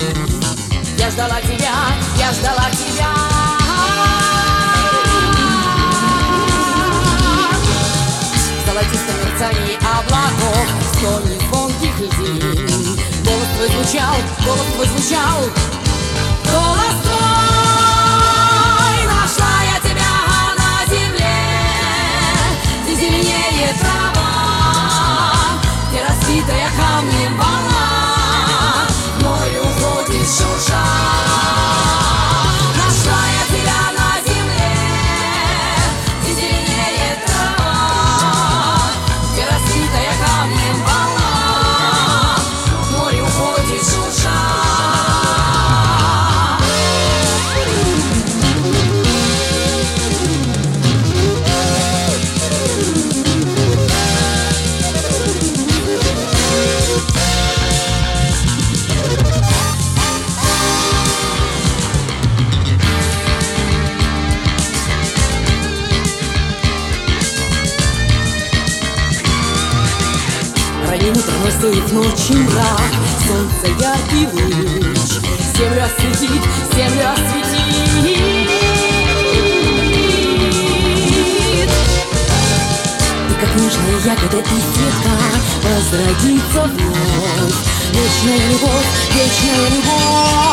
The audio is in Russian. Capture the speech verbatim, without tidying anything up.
Я ждала тебя, я ждала тебя. В золотистом мерцании облаков, в тоне звонких льдин. Голос твой звучал, голос твой звучал. Голос твой, нашла я тебя на земле, где зеленеет трава, где разбитая камнем волна в море уходит шурша. Нашла я тебя на земле, где зеленеет трава, где разбитая камнем волна в море уходит шурша. Ранним утром рассеет ночи мрак, солнце яркий луч землю осветит, землю осветит. И как нежная ягода из цветка возродится вновь вечная любовь, вечная любовь.